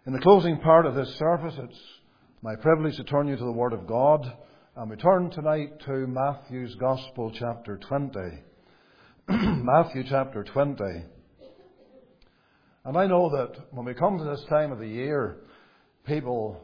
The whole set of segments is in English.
In the closing part of this service, it's my privilege to turn you to the Word of God. And we turn tonight to Matthew's Gospel, chapter 20. Matthew chapter 20. And I know that when we come to this time of the year, people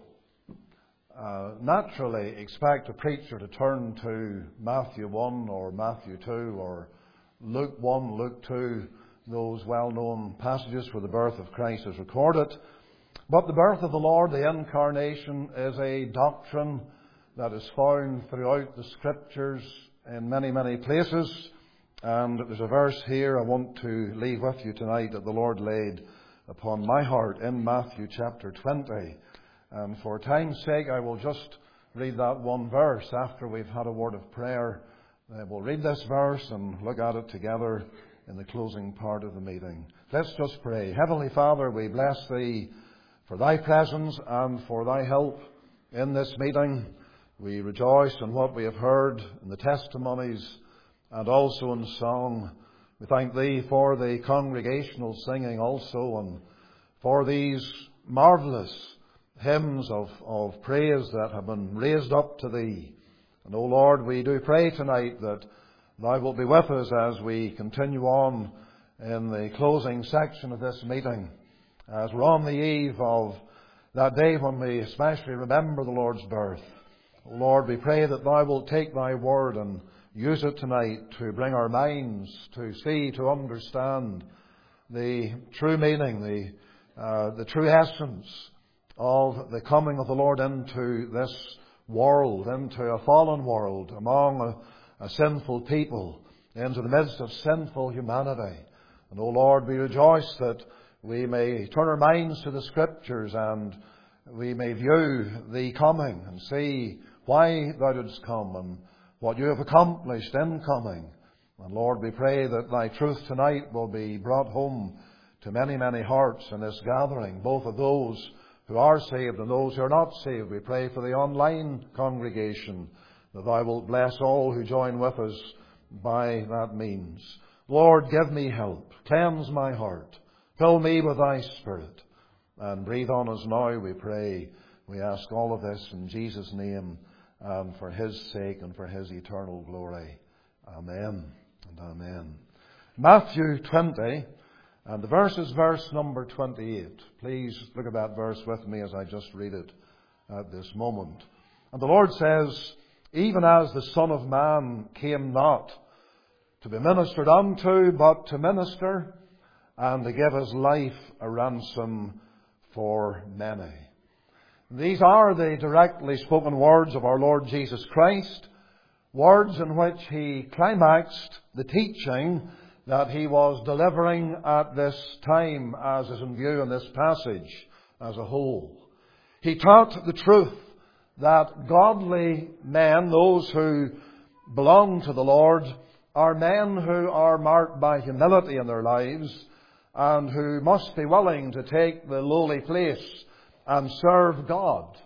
naturally expect a preacher to turn to Matthew 1 or Matthew 2 or Luke 1, Luke 2, those well-known passages where the birth of Christ is recorded. But the birth of the Lord, the Incarnation, is a doctrine that is found throughout the Scriptures in many, many places. And there's a verse here I want to leave with you tonight that the Lord laid upon my heart in Matthew chapter 20. And for time's sake, I will just read that one verse after we've had a word of prayer. We'll read this verse and look at it together in the closing part of the meeting. Let's just pray. Heavenly Father, we bless Thee for Thy presence and for Thy help in this meeting. We rejoice in what we have heard in the testimonies and also in song. We thank Thee for the congregational singing also and for these marvellous hymns of praise that have been raised up to Thee. And, O Lord, we do pray tonight that Thou wilt be with us as we continue on in the closing section of this meeting, as we're on the eve of that day when we especially remember the Lord's birth. O Lord, we pray that Thou wilt take Thy word and use it tonight to bring our minds to see, to understand the true meaning, the true essence of the coming of the Lord into this world, into a fallen world, among a sinful people, into the midst of sinful humanity. And, O Lord, we rejoice that we may turn our minds to the Scriptures and we may view Thee coming and see why Thou didst come and what You have accomplished in coming. And, Lord, we pray that Thy truth tonight will be brought home to many, many hearts in this gathering, both of those who are saved and those who are not saved. We pray for the online congregation, that Thou wilt bless all who join with us by that means. Lord, give me help. Cleanse my heart. Fill me with Thy Spirit. And breathe on us now, we pray. We ask all of this in Jesus' name and for His sake and for His eternal glory. Amen and amen. Matthew 20, and the verse is verse number 28. Please look at that verse with me as I just read it at this moment. And the Lord says, "Even as the Son of Man came not to be ministered unto, but to minister, and to give His life a ransom for many." These are the directly spoken words of our Lord Jesus Christ, words in which He climaxed the teaching that He was delivering at this time, as is in view in this passage as a whole. He taught the truth that godly men, those who belong to the Lord, are men who are marked by humility in their lives and who must be willing to take the lowly place and serve God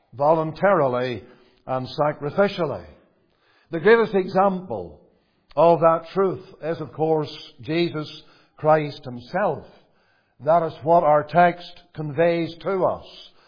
voluntarily and sacrificially. The greatest example of that truth is, of course, Jesus Christ Himself. That is what our text conveys to us.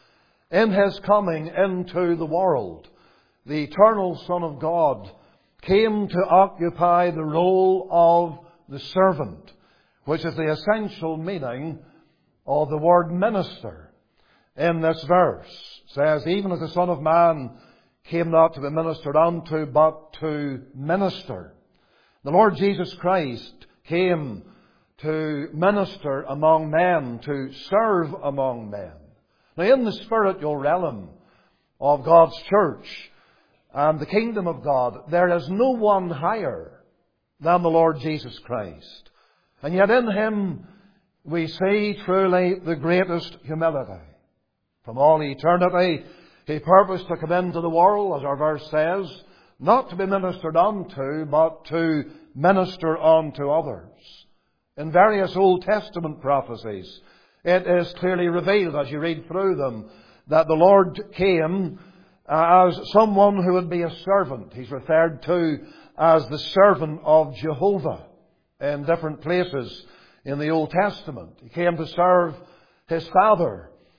In His coming into the world, the eternal Son of God came to occupy the role of the servant, which is the essential meaning of the word minister. In this verse, it says, "Even as the Son of Man came not to be ministered unto, but to minister." The Lord Jesus Christ came to minister among men, to serve among men. Now, in the spiritual realm of God's church and the kingdom of God, there is no one higher than the Lord Jesus Christ. And yet in Him we see truly the greatest humility. From all eternity, He purposed to come into the world, as our verse says, not to be ministered unto, but to minister unto others. In various Old Testament prophecies, it is clearly revealed as you read through them that the Lord came as someone who would be a servant. He's referred to as the servant of Jehovah in different places in the Old Testament. He came to serve His Father.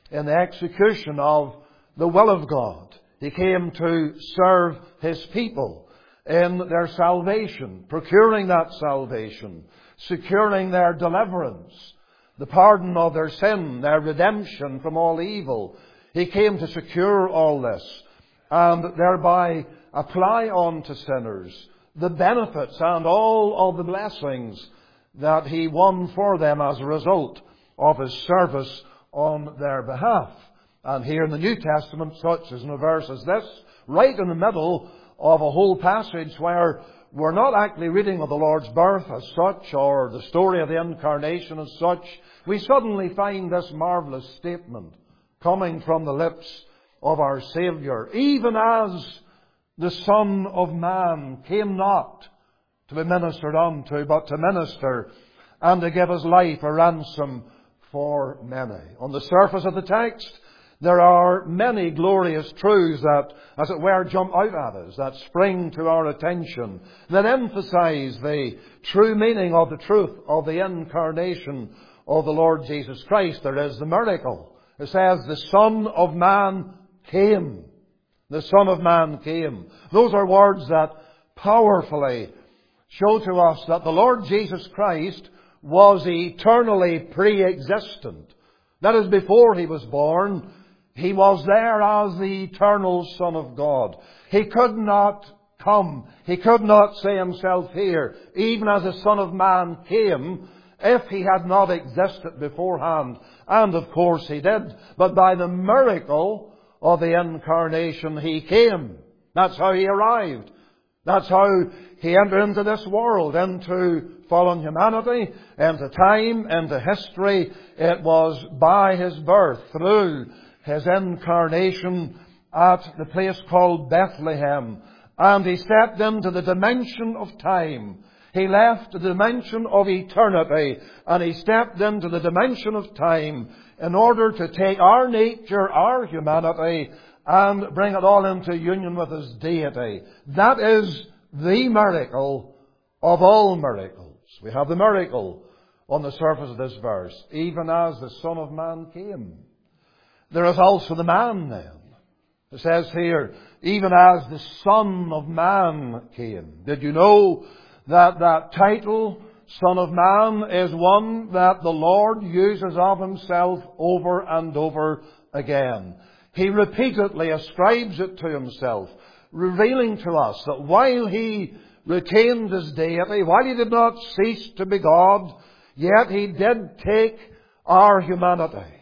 in the execution of the will of God. He came to serve His people in their salvation, procuring that salvation, securing their deliverance, the pardon of their sin, their redemption from all evil. He came to secure all this and thereby apply on to sinners the benefits and all of the blessings that He won for them as a result of His service on their behalf. And here in the New Testament, such as in a verse as this, right in the middle of a whole passage where we're not actually reading of the Lord's birth as such, or the story of the Incarnation as such, we suddenly find this marvellous statement coming from the lips of our Saviour. Even as the Son of Man came not to be ministered unto, but to minister and to give His life a ransom for many. On the surface of the text, there are many glorious truths that, as it were, jump out at us, that spring to our attention, that emphasize the true meaning of the truth of the incarnation of the Lord Jesus Christ. There is the miracle. It says, the Son of Man came. The Son of Man came. Those are words that powerfully show to us that the Lord Jesus Christ was eternally pre-existent. That is, before He was born, He was there as the eternal Son of God. He could not come. He could not say Himself here, even as the Son of Man came, if He had not existed beforehand. And of course He did. But by the miracle of the Incarnation, He came. That's how He arrived. That's how He entered into this world, into fallen humanity, into time, into history. It was by His birth, through His incarnation at the place called Bethlehem. And He stepped into the dimension of time. He left the dimension of eternity and He stepped into the dimension of time in order to take our nature, our humanity, and bring it all into union with His deity. That is the miracle of all miracles. We have the miracle on the surface of this verse, even as the Son of Man came. There is also the man then. It says here, even as the Son of Man came. Did you know that that title, Son of Man, is one that the Lord uses of Himself over and over again? He repeatedly ascribes it to Himself, revealing to us that while He retained His deity, while He did not cease to be God, yet He did take our humanity.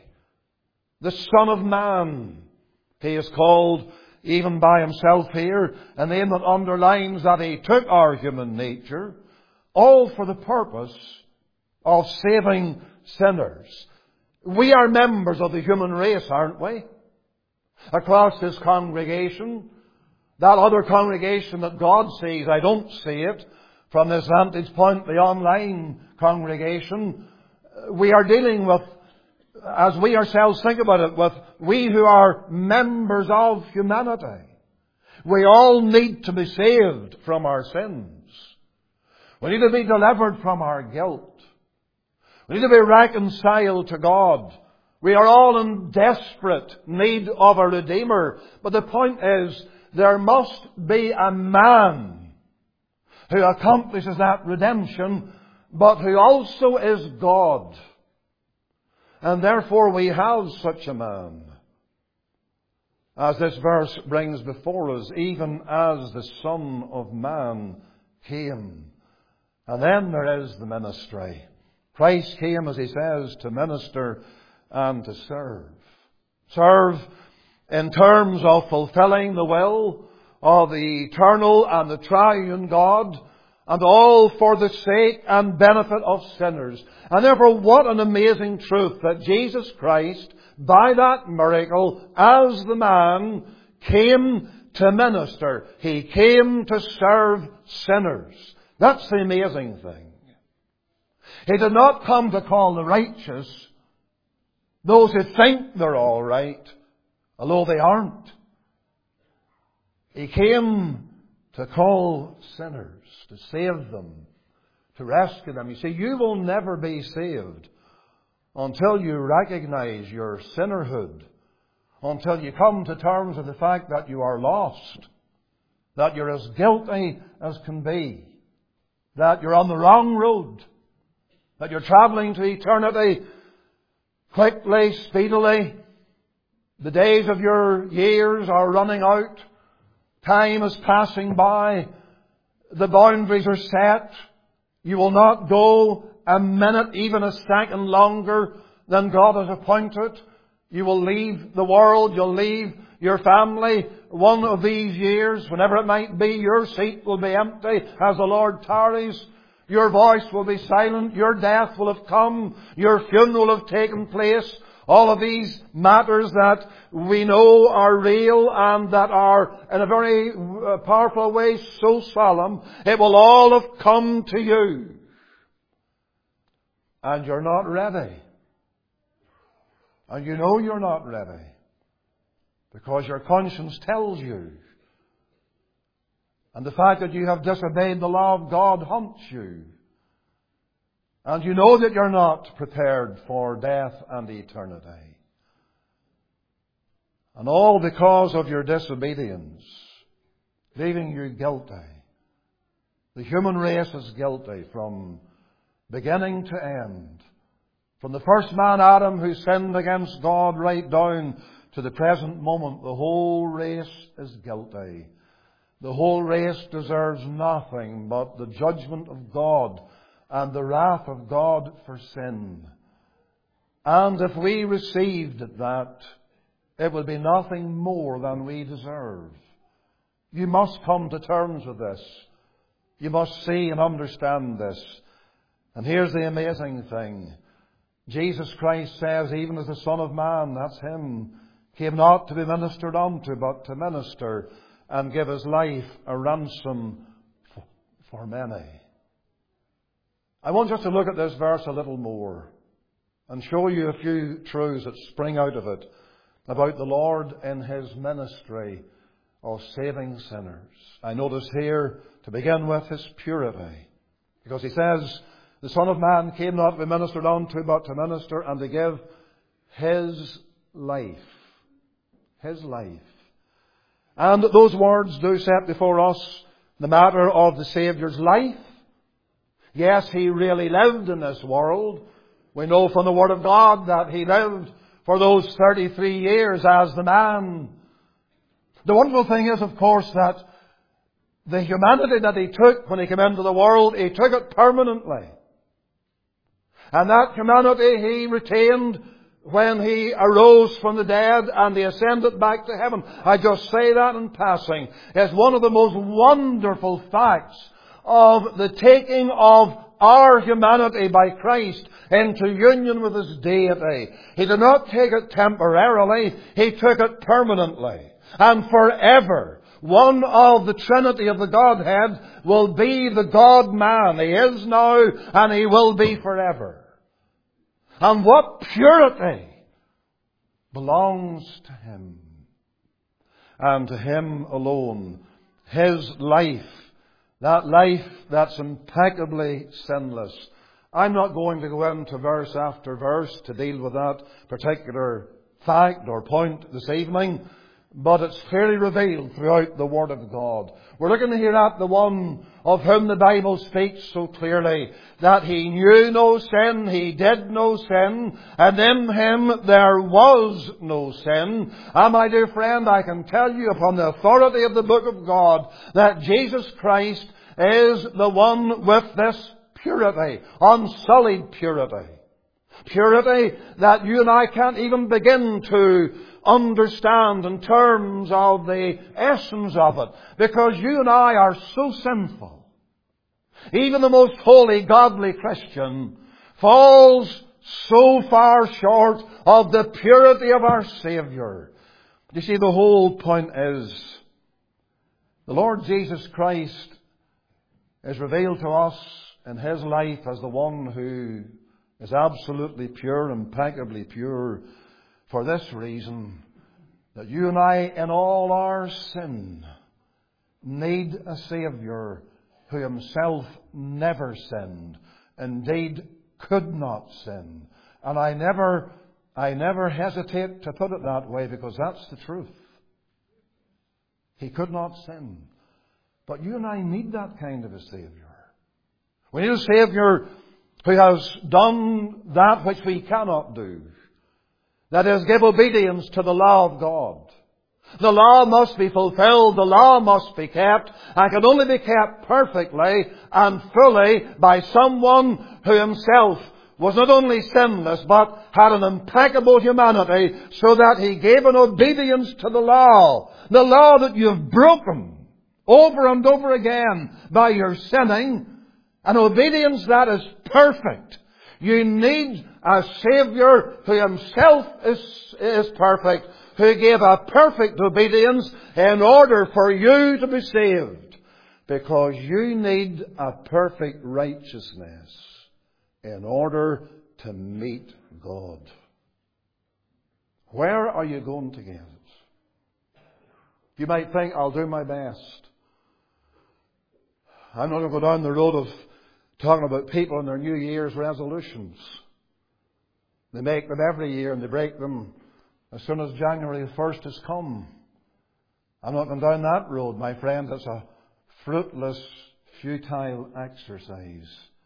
The Son of Man, He is called even by Himself here, a name that underlines that He took our human nature, all for the purpose of saving sinners. We are members of the human race, aren't we? Across this congregation, that other congregation that God sees, I don't see it from this vantage point, the online congregation. We are dealing with, as we ourselves think about it, with we who are members of humanity. We all need to be saved from our sins. We need to be delivered from our guilt. We need to be reconciled to God. We are all in desperate need of a Redeemer. But the point is, there must be a man who accomplishes that redemption, but who also is God. And therefore we have such a man, as this verse brings before us, even as the Son of Man came. And then there is the ministry. Christ came, as He says, to minister and to serve. Serve in terms of fulfilling the will of the eternal and the triune God, and all for the sake and benefit of sinners. And therefore, what an amazing truth that Jesus Christ, by that miracle, as the man, came to minister. He came to serve sinners. That's the amazing thing. He did not come to call the righteous, those who think they're all right, although they aren't. He came to call sinners, to save them, to rescue them. You see, you will never be saved until you recognize your sinnerhood, until you come to terms with the fact that you are lost, that you're as guilty as can be, that you're on the wrong road, that you're travelling to eternity quickly, speedily. The days of your years are running out. Time is passing by. The boundaries are set. You will not go a minute, even a second longer than God has appointed. You will leave the world. You'll leave your family. One of these years, whenever it might be, your seat will be empty as the Lord tarries. Your voice will be silent. Your death will have come. Your funeral will have taken place. All of these matters that we know are real and that are in a very powerful way so solemn, it will all have come to you. And you're not ready. And you know you're not ready. Because your conscience tells you. And the fact that you have disobeyed the law of God haunts you. And you know that you're not prepared for death and eternity. And all because of your disobedience, leaving you guilty. The human race is guilty from beginning to end. From the first man, Adam, who sinned against God, right down to the present moment, the whole race is guilty. The whole race deserves nothing but the judgment of God and the wrath of God for sin. And if we received that, it would be nothing more than we deserve. You must come to terms with this. You must see and understand this. And here's the amazing thing. Jesus Christ says, even as the Son of Man, that's Him, came not to be ministered unto, but to minister and give His life a ransom for many. I want us to look at this verse a little more and show you a few truths that spring out of it about the Lord in His ministry of saving sinners. I notice here, to begin with, His purity. Because He says, the Son of Man came not to be ministered unto, but to minister and to give His life. His life. And those words do set before us the matter of the Saviour's life. Yes, He really lived in this world. We know from the Word of God that He lived for those 33 years as the man. The wonderful thing is, of course, that the humanity that He took when He came into the world, He took it permanently. And that humanity He retained when He arose from the dead and He ascended back to heaven. I just say that in passing. It's one of the most wonderful facts of the taking of our humanity by Christ into union with His deity. He did not take it temporarily. He took it permanently and forever. One of the Trinity of the Godhead will be the God-man. He is now and He will be forever. And what purity belongs to Him. And to Him alone. His life. That life that's impeccably sinless. I'm not going to go into verse after verse to deal with that particular fact or point this evening, but it's clearly revealed throughout the Word of God. We're looking here at the one of whom the Bible speaks so clearly, that He knew no sin, He did no sin, and in Him there was no sin. And my dear friend, I can tell you upon the authority of the Book of God that Jesus Christ is the one with this purity, unsullied purity. Purity that you and I can't even begin to understand in terms of the essence of it. Because you and I are so sinful. Even the most holy, godly Christian falls so far short of the purity of our Saviour. You see, the whole point is, the Lord Jesus Christ is revealed to us in His life as the one who is absolutely pure, impeccably pure, for this reason, that you and I, in all our sin, need a Saviour who Himself never sinned, indeed could not sin, And I never hesitate to put it that way, because that's the truth. He could not sin. But you and I need that kind of a Saviour. We need a Saviour who has done that which we cannot do. That is, give obedience to the law of God. The law must be fulfilled. The law must be kept. And can only be kept perfectly and fully by someone who himself was not only sinless, but had an impeccable humanity, so that He gave an obedience to the law that you've broken over and over again by your sinning, an obedience that is perfect. You need a Saviour who Himself is perfect, who gave a perfect obedience in order for you to be saved. Because you need a perfect righteousness in order to meet God. Where are you going to get it? You might think, I'll do my best. I'm not going to go down the road of talking about people and their New Year's resolutions. They make them every year and they break them as soon as January the 1st has come. I'm not going down that road, my friend. It's a fruitless, futile exercise.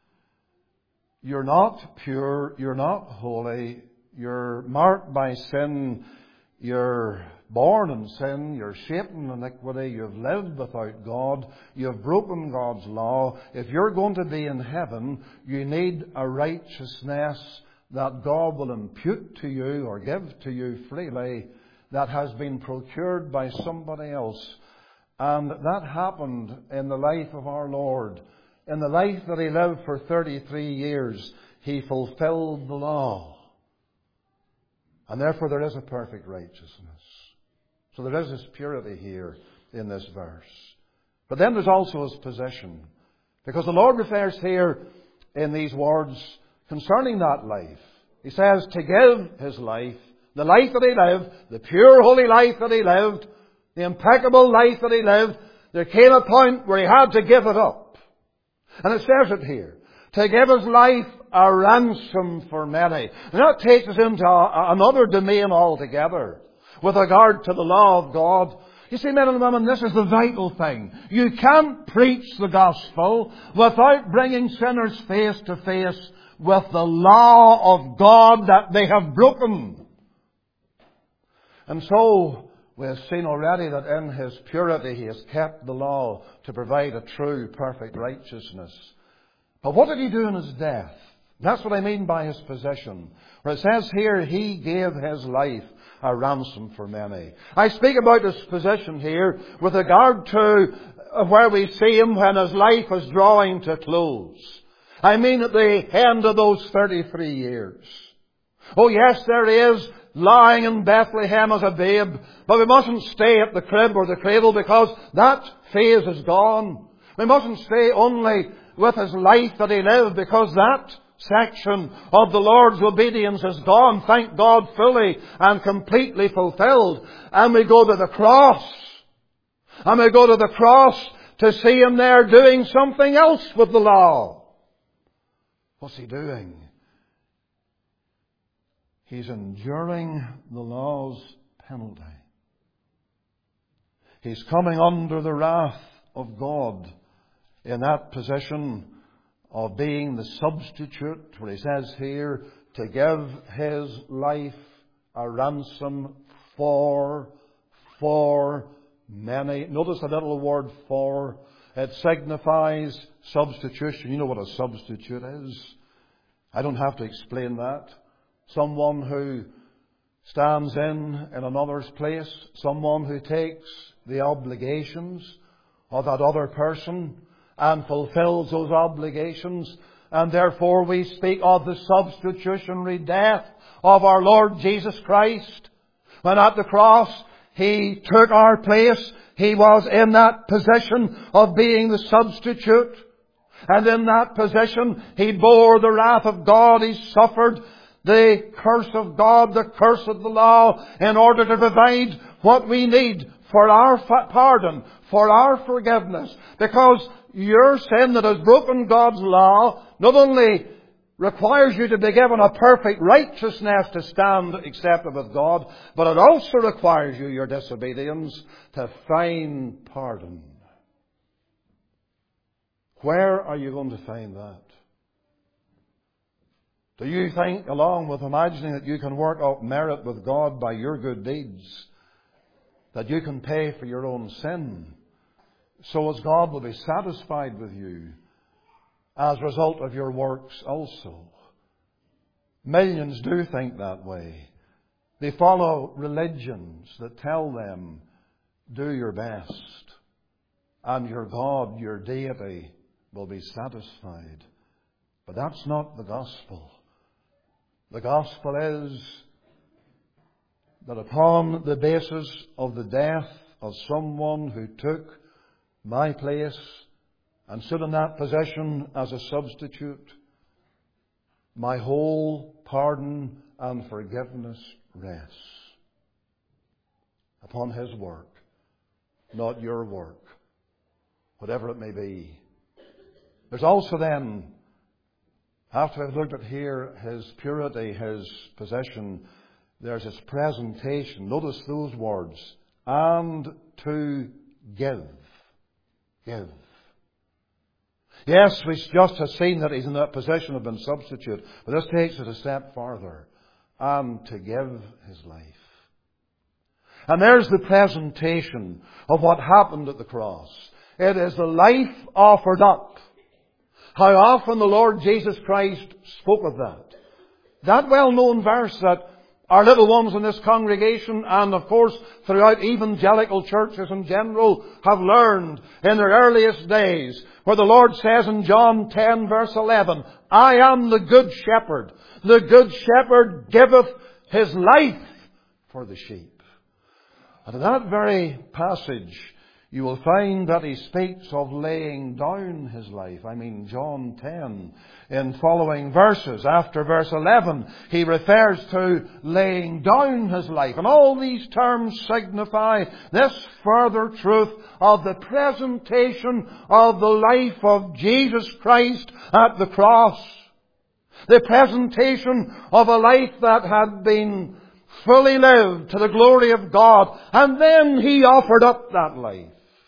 You're not pure, you're not holy, you're marked by sin, you're born in sin, you're shaped in iniquity, you've lived without God, you've broken God's law. If you're going to be in heaven, you need a righteousness that God will impute to you or give to you freely, that has been procured by somebody else. And that happened in the life of our Lord. In the life that He lived for 33 years, He fulfilled the law. And therefore there is a perfect righteousness. So there is His purity here in this verse. But then there's also His position. Because the Lord refers here in these words concerning that life. He says to give His life, the life that He lived, the pure holy life that He lived, the impeccable life that He lived, there came a point where He had to give it up. And it says it here, to give His life a ransom for many. And that takes us into another domain altogether with regard to the law of God. You see, men and women, this is the vital thing. You can't preach the gospel without bringing sinners face to face with the law of God that they have broken. And so, we have seen already that in His purity He has kept the law to provide a true, perfect righteousness. But what did He do in His death? That's what I mean by His position. Where it says here, He gave His life a ransom for many. I speak about His position here with regard to where we see Him when His life was drawing to close. I mean at the end of those 33 years. Oh yes, there He is, lying in Bethlehem as a babe. But we mustn't stay at the crib or the cradle, because that phase is gone. We mustn't stay only with His life that He lived, because that section of the Lord's obedience is gone, thank God, fully and completely fulfilled. And we go to the cross. And we go to the cross to see Him there doing something else with the law. What's He doing? He's enduring the law's penalty. He's coming under the wrath of God in that position of being the substitute, where He says here, to give His life a ransom for many. Notice the little word for. It signifies substitution. You know what a substitute is. I don't have to explain that. Someone who stands in another's place. Someone who takes the obligations of that other person and fulfills those obligations. And therefore we speak of the substitutionary death of our Lord Jesus Christ. When at the cross He took our place, He was in that position of being the substitute. And in that position He bore the wrath of God. He suffered the curse of God, the curse of the law, in order to provide what we need for our pardon, for our forgiveness. Because your sin that has broken God's law not only requires you to be given a perfect righteousness to stand accepted with God, but it also requires you, your disobedience, to find pardon. Where are you going to find that? Do you think, along with imagining that you can work out merit with God by your good deeds, that you can pay for your own sin, so as God will be satisfied with you as a result of your works also? Millions do think that way. They follow religions that tell them, do your best, and your God, your deity, will be satisfied. But that's not the gospel. The gospel is that upon the basis of the death of someone who took my place and stood in that position as a substitute, my whole pardon and forgiveness rests upon His work, not your work, whatever it may be. There's also then, after I've looked at here His purity, His possession, there's His presentation. Notice those words. And to give. Give. Yes, we just have seen that He's in that position of being substitute. But this takes it a step further. And to give His life. And there's the presentation of what happened at the cross. It is the life offered up. How often the Lord Jesus Christ spoke of that. That well-known verse that our little ones in this congregation and of course throughout evangelical churches in general have learned in their earliest days, where the Lord says in John 10 verse 11, I am the good shepherd. The good shepherd giveth his life for the sheep. And in that very passage, you will find that he speaks of laying down his life. I mean, John 10, in following verses, after verse 11, he refers to laying down his life. And all these terms signify this further truth of the presentation of the life of Jesus Christ at the cross. The presentation of a life that had been fully lived to the glory of God. And then He offered up that life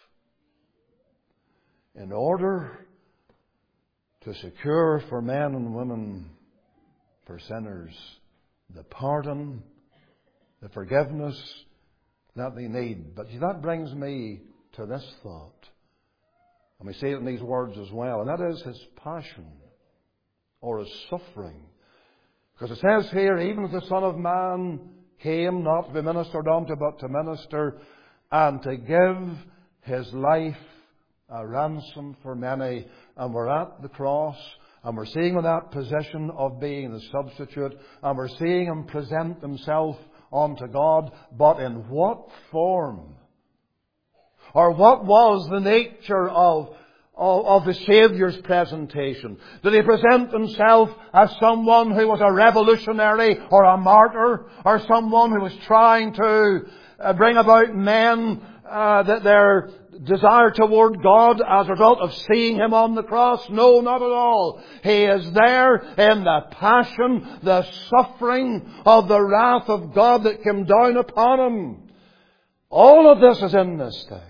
in order to secure for men and women, for sinners, the pardon, the forgiveness that they need. But that brings me to this thought. And we see it in these words as well. And that is His passion or His suffering. Because it says here, even as the Son of Man came not to be ministered unto, but to minister and to give His life a ransom for many. And we're at the cross, and we're seeing in that position of being the substitute, and we're seeing Him present Himself unto God. But in what form? Or what was the nature of the Saviour's presentation? Did He present Himself as someone who was a revolutionary or a martyr, or someone who was trying to bring about men their desire toward God as a result of seeing Him on the cross? No, not at all. He is there in the passion, the suffering of the wrath of God that came down upon Him. All of this is in this text.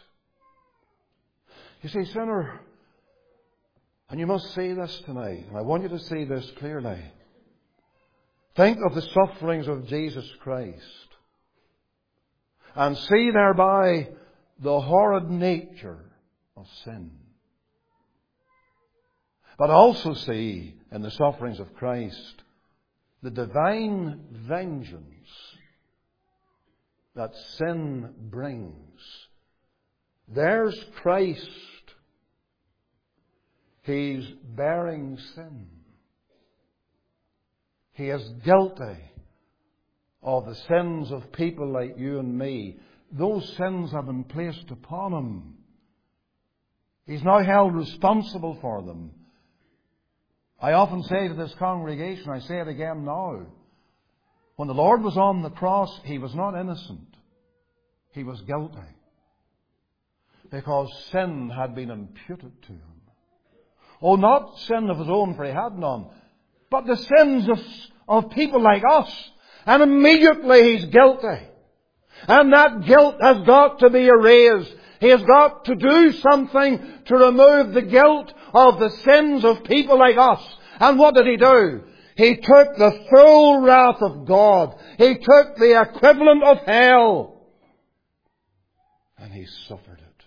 You see, sinner, and you must see this tonight, and I want you to see this clearly. Think of the sufferings of Jesus Christ and see thereby the horrid nature of sin. But also see in the sufferings of Christ the divine vengeance that sin brings. There's Christ. He's bearing sin. He is guilty of the sins of people like you and me. Those sins have been placed upon Him. He's now held responsible for them. I often say to this congregation, I say it again now, when the Lord was on the cross, He was not innocent. He was guilty. Because sin had been imputed to Him. Oh, not sin of His own, for He had none. but the sins of people like us. And immediately he's guilty. And that guilt has got to be erased. He has got to do something to remove the guilt of the sins of people like us. And what did he do? He took the full wrath of God. He took the equivalent of hell. And he suffered it.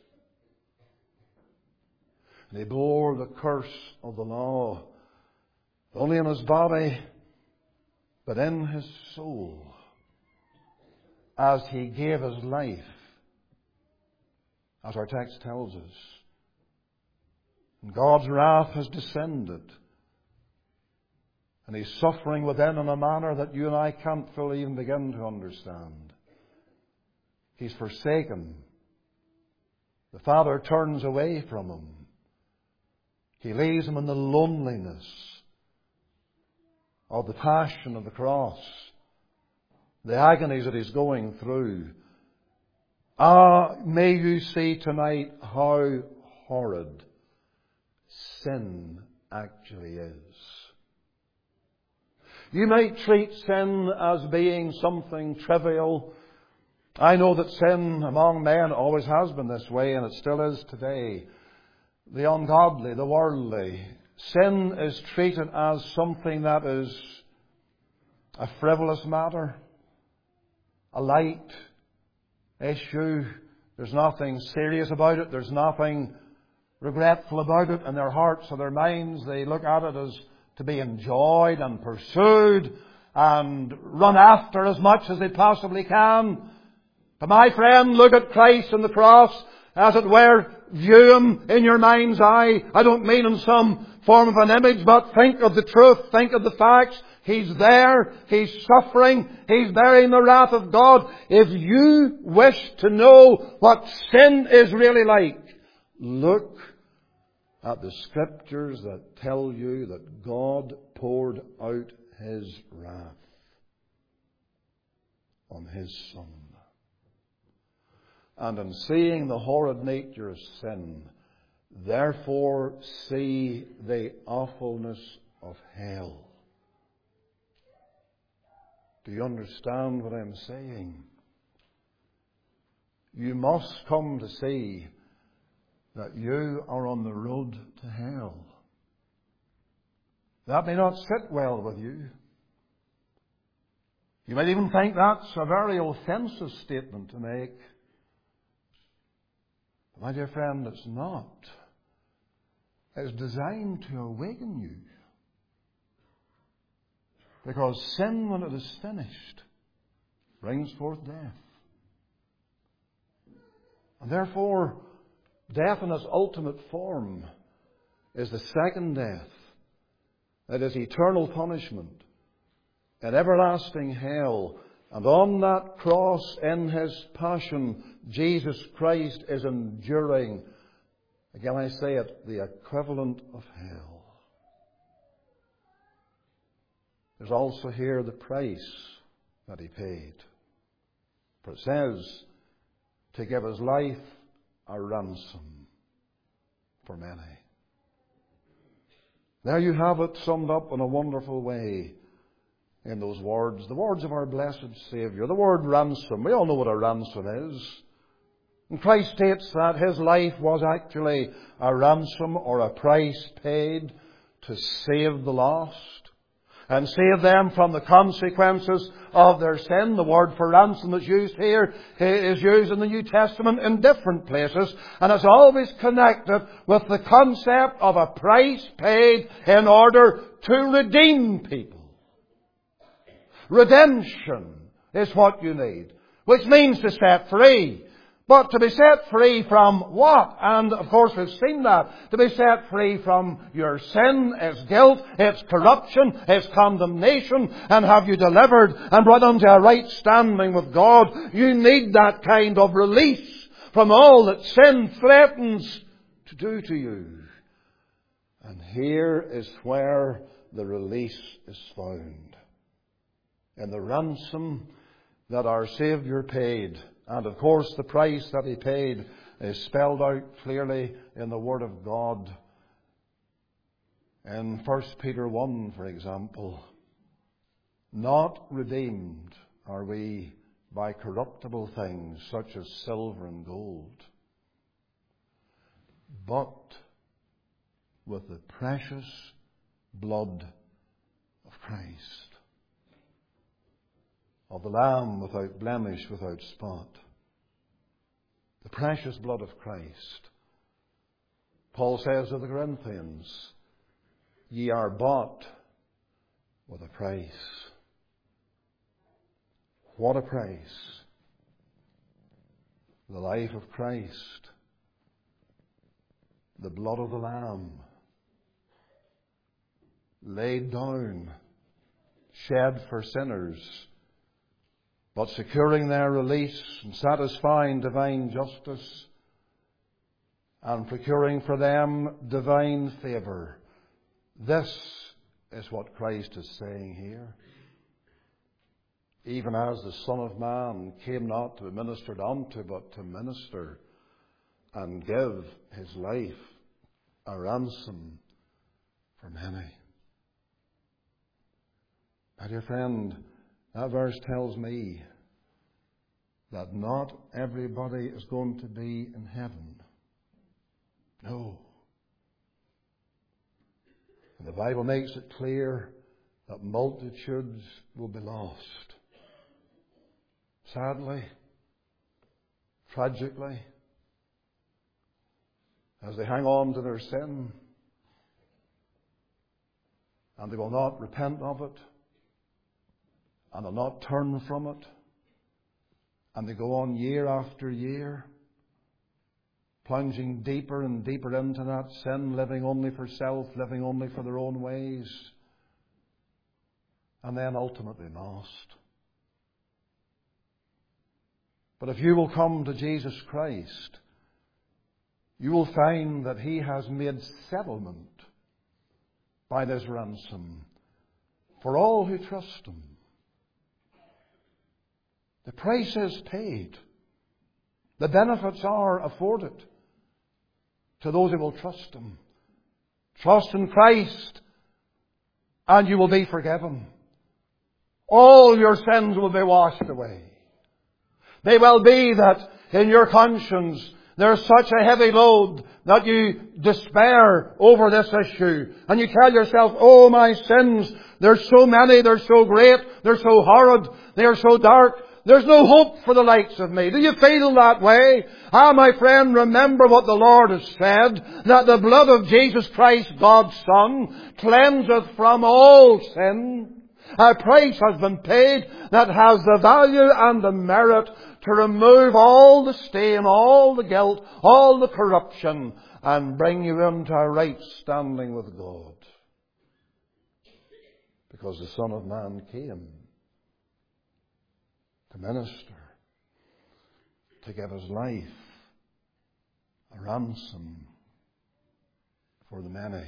And he bore the curse of the law, not only in his body, but in his soul, as he gave his life, as our text tells us. And God's wrath has descended. And he's suffering within in a manner that you and I can't fully even begin to understand. He's forsaken. The Father turns away from him. He leaves him in the loneliness of the passion of the cross, the agonies that he's going through. May you see tonight how horrid sin actually is. You might treat sin as being something trivial. I know that sin among men always has been this way, and it still is today. The ungodly, the worldly. Sin is treated as something that is a frivolous matter, a light issue. There's nothing serious about it. There's nothing regretful about it in their hearts or their minds. They look at it as to be enjoyed and pursued and run after as much as they possibly can. But my friend, look at Christ on the cross, as it were, view Him in your mind's eye. I don't mean in some form of an image, but think of the truth, think of the facts. He's there, He's suffering, He's bearing the wrath of God. If you wish to know what sin is really like, look at the Scriptures that tell you that God poured out His wrath on His Son. And in seeing the horrid nature of sin, therefore see the awfulness of hell. Do you understand what I'm saying? You must come to see that you are on the road to hell. That may not sit well with you. You might even think that's a very offensive statement to make. But my dear friend, it's not. It's designed to awaken you. Because sin, when it is finished, brings forth death. And therefore, death in its ultimate form is the second death. That is eternal punishment and everlasting hell. And on that cross, in His passion, Jesus Christ is enduring, again I say it, the equivalent of hell. There's also here the price that He paid. For it says, to give His life a ransom for many. There you have it summed up in a wonderful way in those words. The words of our blessed Saviour. The word ransom. We all know what a ransom is. And Christ states that His life was actually a ransom or a price paid to save the lost and save them from the consequences of their sin. The word for ransom that's used here is used in the New Testament in different places, and it's always connected with the concept of a price paid in order to redeem people. Redemption is what you need, which means to set free. But to be set free from what? And of course we've seen that. To be set free from your sin, its guilt, its corruption, its condemnation, and have you delivered and brought unto a right standing with God. You need that kind of release from all that sin threatens to do to you. And here is where the release is found. In the ransom that our Saviour paid. And of course the price that He paid is spelled out clearly in the Word of God. In 1 Peter 1, for example, not redeemed are we by corruptible things such as silver and gold, but with the precious blood of Christ, of the Lamb without blemish, without spot. The precious blood of Christ. Paul says to the Corinthians, ye are bought with a price. What a price! The life of Christ, the blood of the Lamb, laid down, shed for sinners, but securing their release and satisfying divine justice and procuring for them divine favour. This is what Christ is saying here. Even as the Son of Man came not to be ministered unto, but to minister and give his life a ransom for many. My dear friend, that verse tells me that not everybody is going to be in heaven. No. And the Bible makes it clear that multitudes will be lost. Sadly, tragically, as they hang on to their sin, and they will not repent of it, and will not turn from it, and they go on year after year, plunging deeper and deeper into that sin, living only for self, living only for their own ways, and then ultimately lost. But if you will come to Jesus Christ, you will find that He has made settlement by this ransom for all who trust Him. The price is paid. The benefits are afforded to those who will trust Him. Trust in Christ and you will be forgiven. All your sins will be washed away. May well be that in your conscience there's such a heavy load that you despair over this issue. And you tell yourself, oh, my sins, they're so many, they're so great, they're so horrid, they're so dark. There's no hope for the likes of me. Do you feel that way? Ah, my friend, remember what the Lord has said, that the blood of Jesus Christ, God's Son, cleanseth from all sin. A price has been paid that has the value and the merit to remove all the stain, all the guilt, all the corruption, and bring you into a right standing with God. Because the Son of Man came to minister, to give His life a ransom for the many.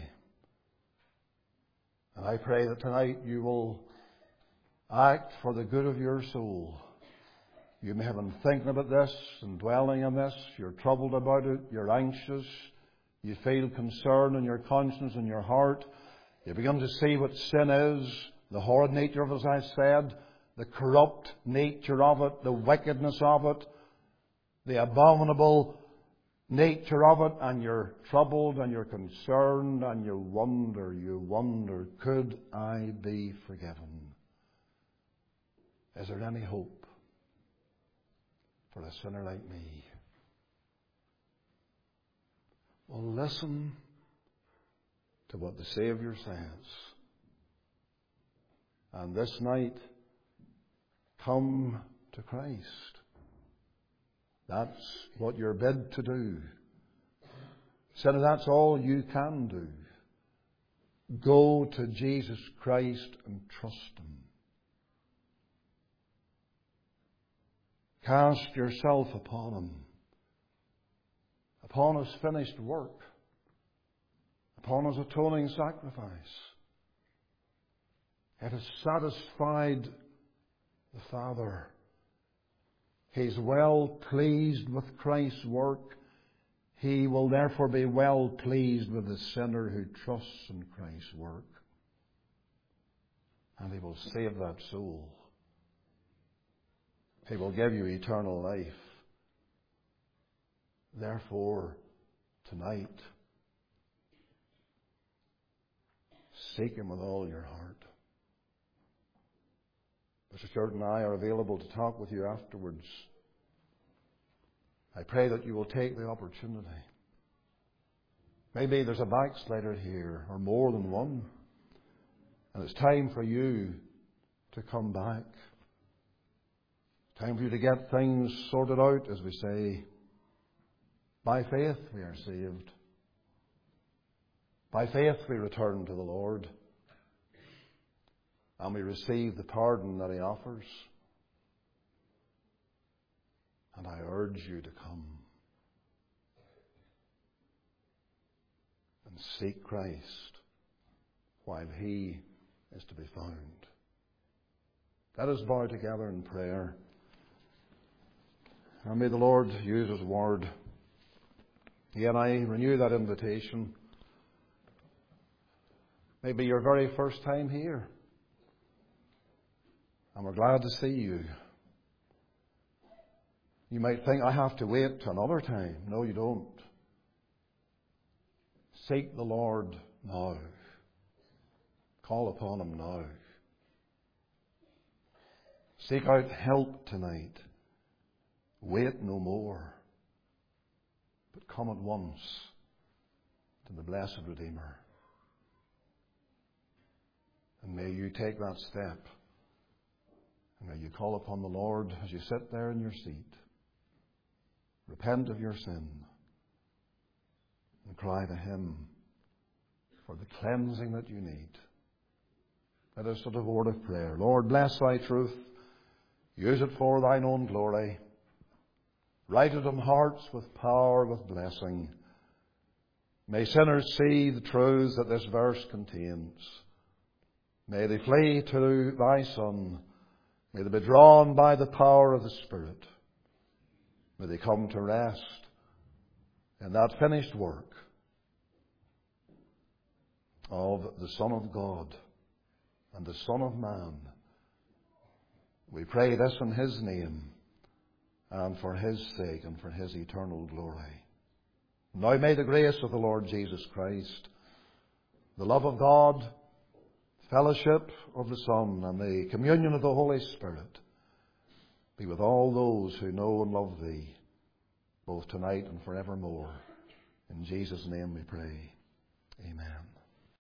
And I pray that tonight you will act for the good of your soul. You may have been thinking about this and dwelling on this. You're troubled about it. You're anxious. You feel concern in your conscience and your heart. You begin to see what sin is, the horrid nature of it, as I said, the corrupt nature of it, the wickedness of it, the abominable nature of it, and you're troubled and you're concerned and you wonder, could I be forgiven? Is there any hope for a sinner like me? Well, listen to what the Saviour says. And this night, come to Christ. That's what you're bid to do. Sinner, that's all you can do. Go to Jesus Christ and trust Him. Cast yourself upon Him, upon His finished work, upon His atoning sacrifice. It has satisfied the Father. He's well pleased with Christ's work. He will therefore be well pleased with the sinner who trusts in Christ's work. And He will save that soul. He will give you eternal life. Therefore, tonight, seek Him with all your heart. Mr. Stewart and I are available to talk with you afterwards. I pray that you will take the opportunity. Maybe there's a backslider here, or more than one, and it's time for you to come back. Time for you to get things sorted out, as we say. By faith we are saved. By faith we return to the Lord. And we receive the pardon that He offers. And I urge you to come and seek Christ while He is to be found. Let us bow together in prayer. And may the Lord use His word. Again, I renew that invitation. Maybe your very first time here. And we're glad to see you. You might think, I have to wait till another time. No, you don't. Seek the Lord now. Call upon Him now. Seek out help tonight. Wait no more. But come at once to the blessed Redeemer. And may you take that step. And may you call upon the Lord as you sit there in your seat. Repent of your sin. And cry to Him for the cleansing that you need. Let us sort of word of prayer. Lord, bless Thy truth. Use it for Thine own glory. Write it on hearts with power, with blessing. May sinners see the truths that this verse contains. May they flee to Thy Son. May they be drawn by the power of the Spirit. May they come to rest in that finished work of the Son of God and the Son of Man. We pray this in His name and for His sake and for His eternal glory. Now may the grace of the Lord Jesus Christ, the love of God, fellowship of the Son, and the communion of the Holy Spirit be with all those who know and love Thee, both tonight and forevermore. In Jesus' name we pray. Amen.